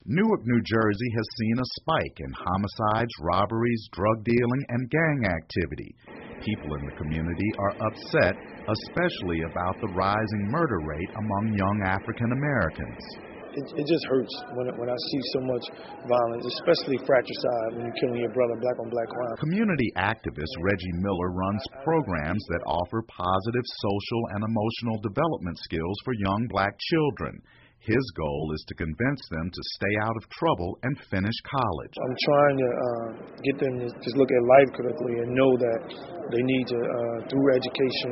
Newark, New Jersey has seen a spike in homicides, robberies, drug dealing, and gang activity. People in the community are upset, especially about the rising murder rate among young African Americans. It just hurts when I see so much violence, especially fratricide, when you're killing your brother, black-on-black crime. Community activist Reggie Miller runs programs that offer positive social and emotional development skills for young black children. His goal is to convince them to stay out of trouble and finish college. I'm trying to get them to just look at life critically and know that they need to, through education,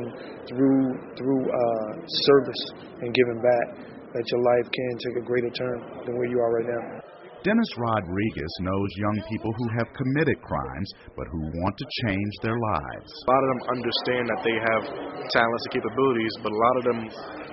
through service and giving back, that your life can take a greater turn than where you are right now. Dennis Rodriguez knows young people who have committed crimes but who want to change their lives. A lot of them understand that they have talents and capabilities, but a lot of them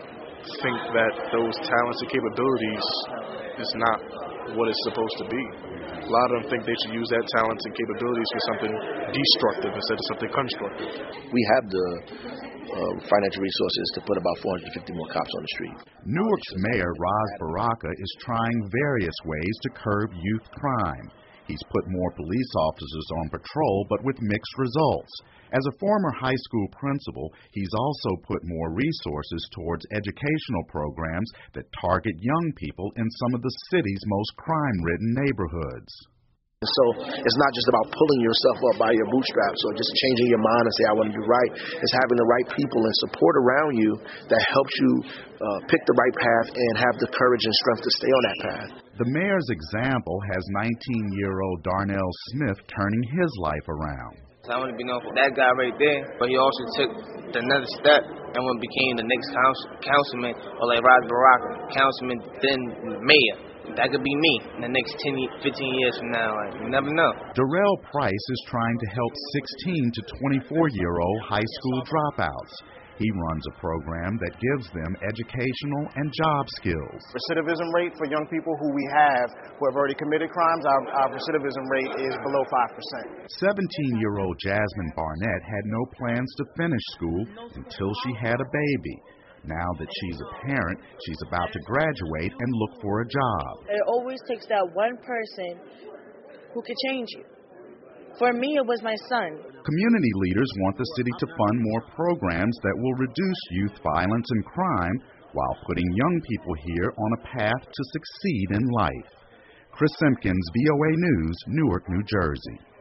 think that those talents and capabilities is not what it's supposed to be. A lot of them think they should use that talents and capabilities for something destructive instead of something constructive. We have the financial resources to put about 450 more cops on the street. Newark's mayor, Ras Baraka, is trying various ways to curb youth crime. He's put more police officers on patrol, but with mixed results. As a former high school principal, he's also put more resources towards educational programs that target young people in some of the city's most crime-ridden neighborhoods. So it's not just about pulling yourself up by your bootstraps or just changing your mind and say, I want to do right. It's having the right people and support around you that helps you pick the right path and have the courage and strength to stay on that path. The mayor's example has 19-year-old Darnell Smith turning his life around. I want to be known for that guy right there, but he also took another step and became the next councilman, or like Ras Baraka, councilman, then mayor. That could be me in the next 10, 15 years from now. You never know. Darrell Price is trying to help 16 to 24-year-old high school dropouts. He runs a program that gives them educational and job skills. Recidivism rate for young people who have already committed crimes, our recidivism rate is below 5%. 17-year-old Jasmine Barnett had no plans to finish school until she had a baby. Now that she's a parent, she's about to graduate and look for a job. It always takes that one person who could change you. For me, it was my son. Community leaders want the city to fund more programs that will reduce youth violence and crime while putting young people here on a path to succeed in life. Chris Simpkins, VOA News, Newark, New Jersey.